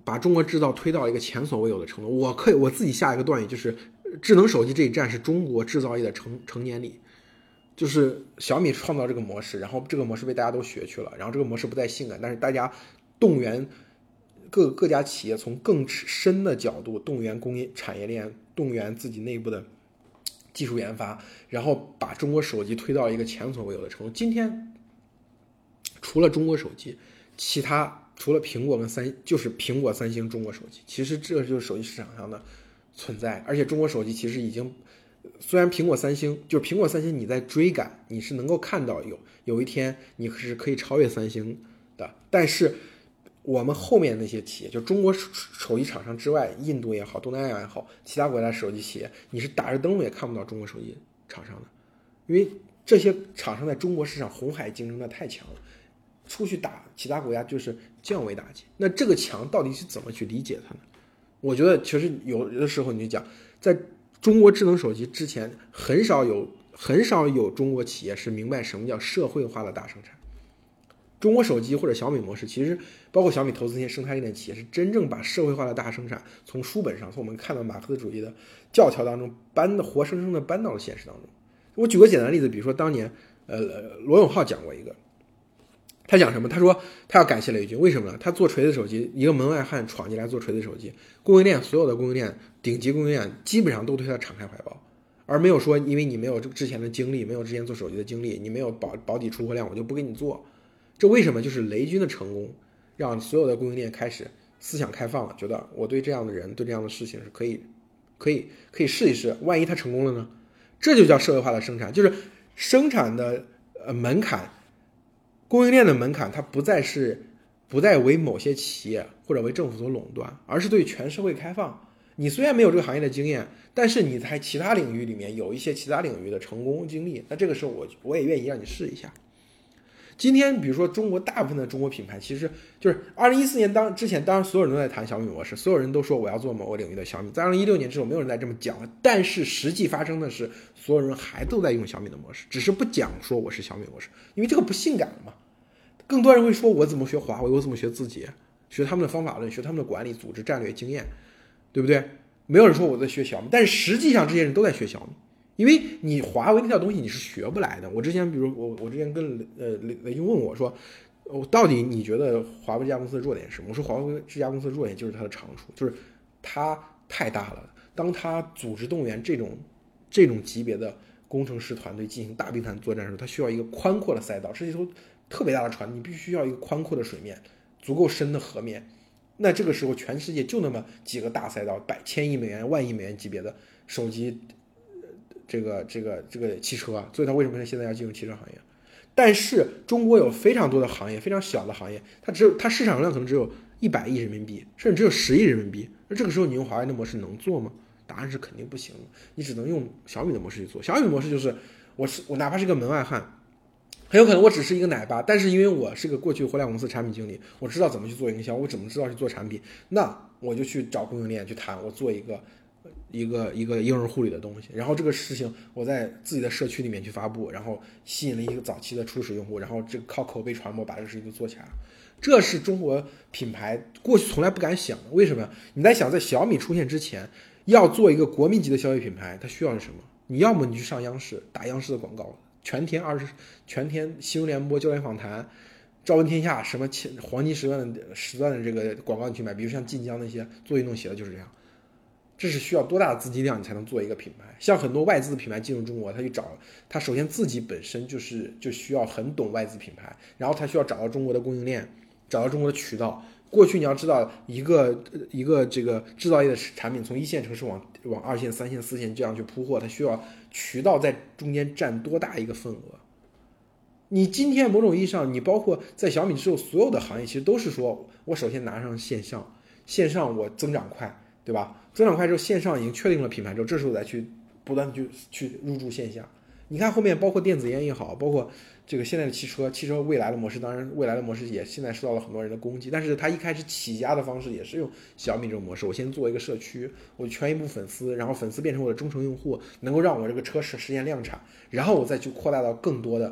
把中国制造推到一个前所未有的程度。我可以我自己下一个断语，就是智能手机这一站是中国制造业的成成年礼。就是小米创造这个模式，然后这个模式被大家都学去了，然后这个模式不再性感，但是大家动员各各家企业从更深的角度动员工业产业链，动员自己内部的技术研发，然后把中国手机推到一个前所未有的程度。今天除了中国手机，其他除了苹果跟三就是苹果、三星、中国手机，其实这就是手机市场上的存在。而且中国手机其实已经，虽然苹果、三星就是苹果、三星你在追赶，你是能够看到有有一天你是可以超越三星的，但是我们后面那些企业，就中国手机厂商之外，印度也好，东南亚也好，其他国家手机企业，你是打着灯笼也看不到中国手机厂商的，因为这些厂商在中国市场红海竞争的太强了，出去打其他国家就是降维打击。那这个强到底是怎么去理解它呢？我觉得其实有的时候你就讲，在中国智能手机之前，很少有很少有中国企业是明白什么叫社会化的大生产。中国手机或者小米模式，其实包括小米投资那些生态链的企业，是真正把社会化的大生产从书本上，从我们看到马克思主义的教条当中搬的活生生的搬到了现实当中。我举个简单的例子，比如说当年呃罗永浩讲过一个，他讲什么？他说他要感谢雷军，为什么呢？他做锤子手机，一个门外汉闯进来做锤子手机，供应链所有的供应链顶级供应链基本上都对他敞开怀抱，而没有说因为你没有之前的经历，没有之前做手机的经历，你没有保保底出货量，我就不给你做。这为什么？就是雷军的成功，让所有的供应链开始思想开放了，觉得我对这样的人，对这样的事情是可以，可以，可以试一试。万一他成功了呢？这就叫社会化的生产，就是生产的呃门槛，供应链的门槛，它不再是不再为某些企业或者为政府所垄断，而是对全社会开放。你虽然没有这个行业的经验，但是你在其他领域里面有一些其他领域的成功经历，那这个时候我我也愿意让你试一下。今天比如说中国大部分的中国品牌，其实就是二零一四年当之前，当然所有人都在谈小米模式，所有人都说我要做某个领域的小米。在二零一六年之后，没有人再这么讲了。但是实际发生的是，所有人还都在用小米的模式，只是不讲说我是小米模式，因为这个不性感了嘛。更多人会说我怎么学华为，我怎么学字节，学他们的方法论，学他们的管理、组织、战略、经验，对不对？没有人说我在学小米，但是实际上这些人都在学小米。因为你华为那套东西你是学不来的。我之前比如我我之前跟呃雷雷军问我说，我到底你觉得华为这家公司的弱点是什么？我说华为这家公司的弱点就是它的长处，就是它太大了。当它组织动员这种这种级别的工程师团队进行大兵团作战的时候，它需要一个宽阔的赛道，这艘特别大的船，你必须要一个宽阔的水面，足够深的河面。那这个时候全世界就那么几个大赛道，百千亿美元、万亿美元级别的手机。这个这个这个汽车啊，所以它为什么现在要进入汽车行业？但是中国有非常多的行业，非常小的行业，它只有它市场量可能只有一百亿人民币，甚至只有十亿人民币。那这个时候你用华为的模式能做吗？答案是肯定不行的，你只能用小米的模式去做。小米模式就是我是我哪怕是一个门外汉，很有可能我只是一个奶爸，但是因为我是个过去互联网公司产品经理，我知道怎么去做营销，我怎么知道去做产品，那我就去找供应链去谈，我做一个。一个一个婴儿护理的东西，然后这个事情我在自己的社区里面去发布，然后吸引了一个早期的初始用户，然后这个靠口碑传播把这个事情做起来了。这是中国品牌过去从来不敢想的。为什么？你在想，在小米出现之前，要做一个国民级的消费品牌，它需要是什么？你要么你去上央视打央视的广告，全天二十全天新闻联播、焦点访谈、朝闻天下什么黄金时段的时段的这个广告你去买，比如像晋江那些做运动鞋的就是这样。这是需要多大的资金量你才能做一个品牌？像很多外资的品牌进入中国，他去找他首先自己本身就是就需要很懂外资品牌，然后他需要找到中国的供应链，找到中国的渠道。过去你要知道一个一个这个制造业的产品从一线城市往往二线、三线、四线这样去铺货，它需要渠道在中间占多大一个份额？你今天某种意义上，你包括在小米之后所有的行业，其实都是说我首先拿上线上，线上我增长快。对吧？增长快之后，线上已经确定了品牌之后，这时候再去不断去去入驻线下。你看后面包括电子烟也好，包括这个现在的汽车，汽车未来的模式，当然未来的模式也现在受到了很多人的攻击，但是他一开始起家的方式也是用小米这种模式，我先做一个社区，我圈一部粉丝，然后粉丝变成我的忠诚用户，能够让我这个车实实现量产，然后我再去扩大到更多的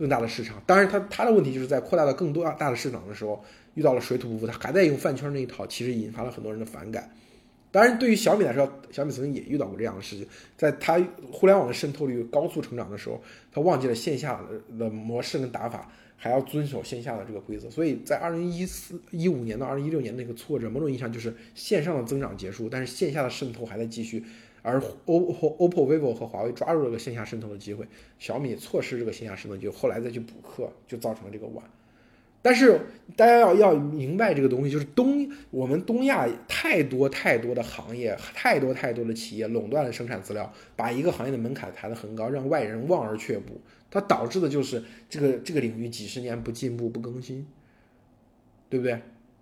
更大的市场。当然他他的问题就是在扩大到更多大的市场的时候遇到了水土不服，他还在用饭圈那一套，其实引发了很多人的反感。当然对于小米来说，小米曾经也遇到过这样的事情，在它互联网的渗透率高速成长的时候，它忘记了线下的模式跟打法，还要遵守线下的这个规则。所以在二零一四一五年到二零一六年那个挫折，某种意义上就是线上的增长结束，但是线下的渗透还在继续。而 O P P O、O P P O、vivo 和华为抓住了个线下渗透的机会，小米错失这个线下渗透机会，后来再去补课，就造成了这个晚。但是大家要要明白这个东西，就是东我们东亚太多太多的行业，太多太多的企业垄断了生产资料，把一个行业的门槛抬得很高，让外人望而却步。它导致的就是这个这个领域几十年不进步不更新，对不对？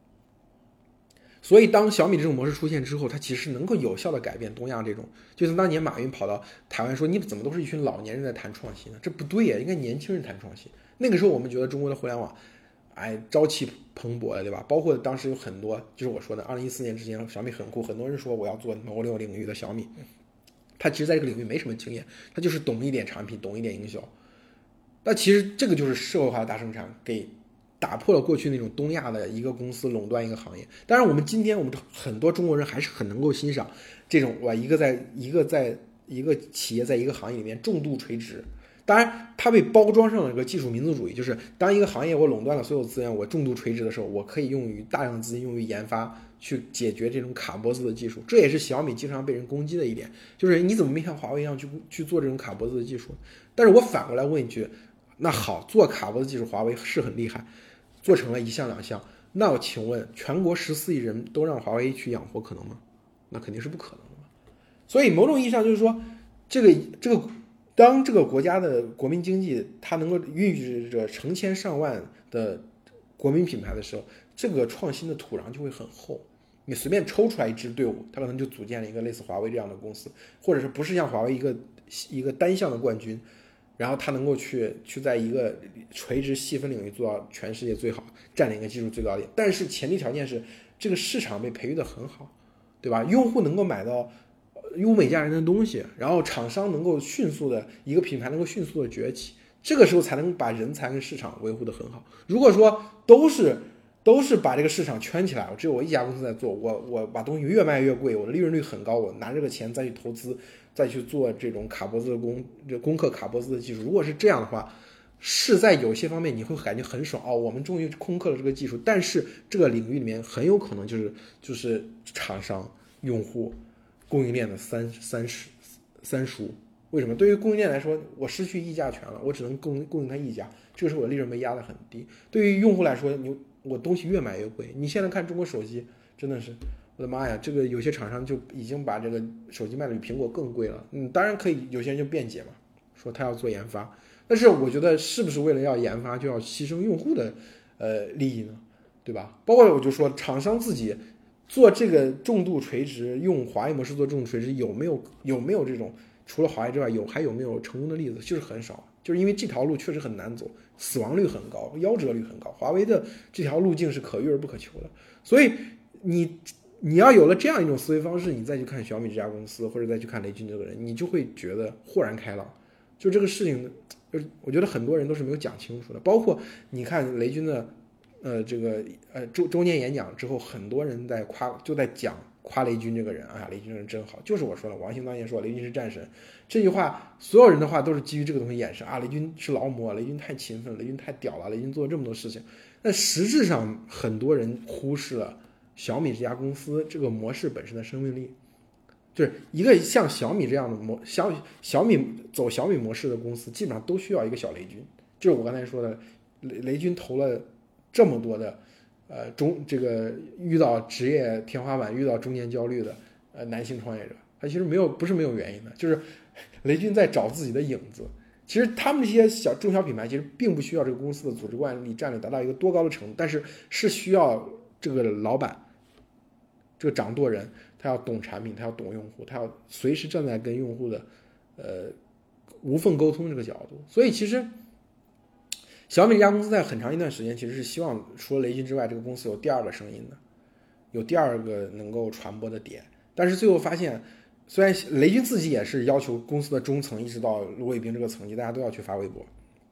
所以当小米这种模式出现之后，它其实能够有效的改变东亚这种，就像当年马云跑到台湾说，你怎么都是一群老年人在谈创新呢？这不对呀，应该年轻人谈创新。那个时候我们觉得中国的互联网哎，朝气蓬勃的，对吧？包括当时有很多，就是我说的，二零一四年之前，小米很酷，很多人说我要做某某领域的小米，他其实在这个领域没什么经验，他就是懂一点产品，懂一点营销。那其实这个就是社会化的大生产，给打破了过去那种东亚的一个公司垄断一个行业。当然，我们今天我们很多中国人还是很能够欣赏这种哇，一个在一个在一个企业在一个行业里面重度垂直。当然，它被包装上了一个技术民族主义，就是当一个行业我垄断了所有资源，我重度垂直的时候，我可以用于大量的资金用于研发，去解决这种卡脖子的技术。这也是小米经常被人攻击的一点，就是你怎么没像华为一样去去做这种卡脖子的技术？但是我反过来问一句，那好，做卡脖子技术，华为是很厉害，做成了一项两项，那我请问，全国十四亿人都让华为去养活可能吗？那肯定是不可能的嘛。所以某种意义上就是说，这个这个。当这个国家的国民经济它能够孕育着成千上万的国民品牌的时候，这个创新的土壤就会很厚。你随便抽出来一支队伍，它可能就组建了一个类似华为这样的公司，或者是不是像华为一个一个单项的冠军，然后它能够去去在一个垂直细分领域做到全世界最好，占领一个技术最高点。但是前提条件是这个市场被培育的很好，对吧？用户能够买到优美价廉的东西，然后厂商能够迅速的一个品牌能够迅速的崛起，这个时候才能把人才跟市场维护的很好。如果说都是都是把这个市场圈起来，只有我一家公司在做，我我把东西越卖越贵，我的利润率很高，我拿这个钱再去投资，再去做这种卡脖子的攻攻克卡脖子的技术，如果是这样的话，是在有些方面你会感觉很爽哦，我们终于攻克了这个技术，但是这个领域里面很有可能就是就是厂商用户供应链的三三十三熟。为什么？对于供应链来说，我失去议价权了，我只能供供应它一家，这个时候我的利润被压得很低。对于用户来说，你我东西越买越贵。你现在看中国手机，真的是我的妈呀！这个有些厂商就已经把这个手机卖的比苹果更贵了。嗯，当然可以，有些人就辩解嘛，说他要做研发，但是我觉得是不是为了要研发就要牺牲用户的呃利益呢？对吧？包括我就说厂商自己做这个重度垂直，用华为模式做重度垂直，有没有有没有这种除了华为之外，有还有没有成功的例子？就是很少，就是因为这条路确实很难走，死亡率很高，夭折率很高。华为的这条路径是可遇而不可求的，所以你你要有了这样一种思维方式，你再去看小米这家公司，或者再去看雷军这个人，你就会觉得豁然开朗。就这个事情，就是我觉得很多人都是没有讲清楚的，包括你看雷军的。呃，这个呃周周年演讲之后，很多人在夸，就在讲夸雷军这个人啊，雷军这个人真好。就是我说了，王兴当年说雷军是战神，这句话所有人的话都是基于这个东西衍生啊，雷军是劳模，雷军太勤奋，雷军太屌了，雷军做了这么多事情。但实质上，很多人忽视了小米这家公司这个模式本身的生命力。就是一个像小米这样的模小小米走小米模式的公司，基本上都需要一个小雷军。就是我刚才说的，雷雷军投了这么多的，呃中这个遇到职业天花板、遇到中年焦虑的呃男性创业者，他其实没有不是没有原因的，就是雷军在找自己的影子。其实他们这些小中小品牌其实并不需要这个公司的组织管理战略达到一个多高的程度，但是是需要这个老板、这个掌舵人，他要懂产品，他要懂用户，他要随时站在跟用户的呃无缝沟通这个角度。所以其实小米这家公司在很长一段时间其实是希望除了雷军之外，这个公司有第二个声音的，有第二个能够传播的点。但是最后发现，虽然雷军自己也是要求公司的中层一直到卢伟冰这个层级，大家都要去发微博，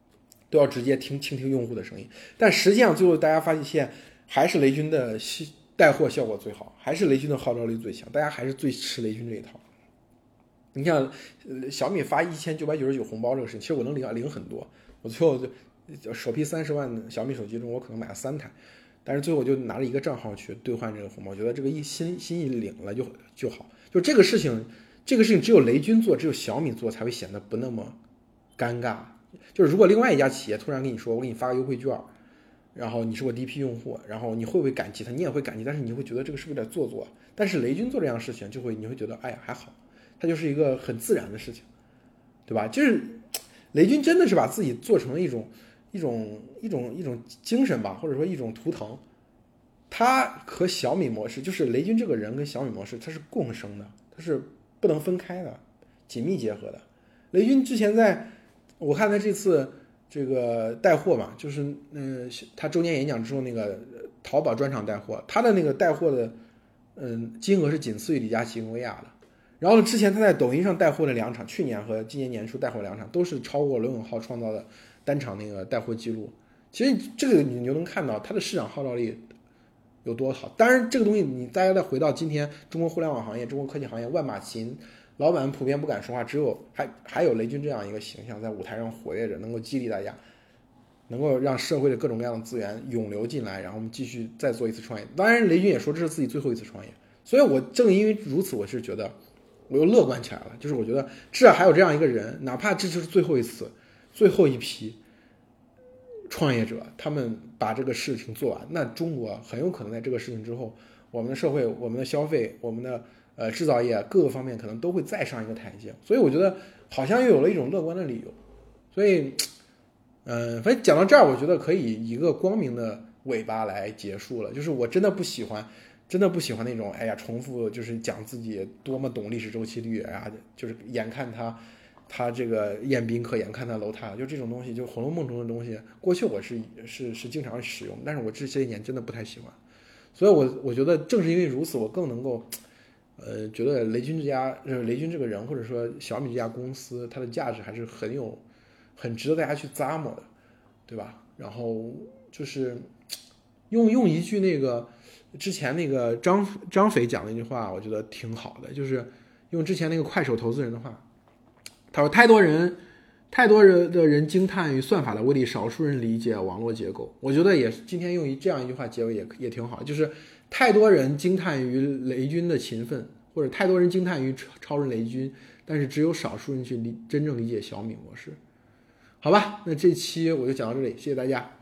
都要直接听倾听用户的声音。但实际上最后大家发现还是雷军的带货效果最好，还是雷军的号召力最强，大家还是最吃雷军这一套。你像小米发一千九百九十九红包这个事情，其实我能领领很多，我最后就首批三十万的小米手机中，我可能买了三台，但是最后我就拿了一个账号去兑换这个红包，我觉得这个一心心意领了就就好。就这个事情，这个事情只有雷军做，只有小米做才会显得不那么尴尬。就是如果另外一家企业突然跟你说，我给你发个优惠券，然后你是我第一批用户，然后你会不会感激他？你也会感激，但是你会觉得这个是不是有点做作？但是雷军做这样的事情，就会你会觉得，哎呀还好，它就是一个很自然的事情，对吧？就是雷军真的是把自己做成了一种一种一种一种精神吧，或者说一种图腾。他和小米模式，就是雷军这个人跟小米模式，它是共生的，它是不能分开的，紧密结合的。雷军之前在，我看他这次这个带货嘛，就是嗯、呃，他周年演讲之后那个淘宝专场带货，他的那个带货的嗯金额是仅次于李佳琦跟薇娅的。然后之前他在抖音上带货的两场，去年和今年年初带货两场，都是超过罗永浩创造的单场那个带货记录。其实这个你就能看到他的市场号召力有多好。当然这个东西你大家再回到今天中国互联网行业、中国科技行业，万马齐老板普遍不敢说话，只有还还有雷军这样一个形象在舞台上活跃着，能够激励大家，能够让社会的各种各样的资源涌流进来，然后我们继续再做一次创业。当然雷军也说这是自己最后一次创业，所以我正因为如此，我是觉得我又乐观起来了。就是我觉得至少还有这样一个人，哪怕这就是最后一次最后一批创业者，他们把这个事情做完，那中国很有可能在这个事情之后，我们的社会、我们的消费、我们的呃制造业各个方面可能都会再上一个台阶。所以我觉得好像又有了一种乐观的理由。所以嗯、呃，反正讲到这儿，我觉得可以以一个光明的尾巴来结束了。就是我真的不喜欢真的不喜欢那种哎呀重复，就是讲自己多么懂历史周期率啊，就是眼看他他这个宴宾客，眼看他楼塌，就这种东西，就《红楼梦》中的东西，过去我是是是经常使用，但是我这些年真的不太喜欢。所以我我觉得正是因为如此，我更能够呃觉得雷军这家呃雷军这个人，或者说小米这家公司，它的价值还是很有很值得大家去咂摸的，对吧？然后就是用用一句那个之前那个张张斐讲的一句话，我觉得挺好的，就是用之前那个快手投资人的话，他说太多人太多人的人惊叹于算法的威力，少数人理解网络结构。我觉得也今天用这样一句话结尾也也挺好，就是太多人惊叹于雷军的勤奋，或者太多人惊叹于超人雷军，但是只有少数人去理真正理解小米模式。好吧，那这期我就讲到这里，谢谢大家。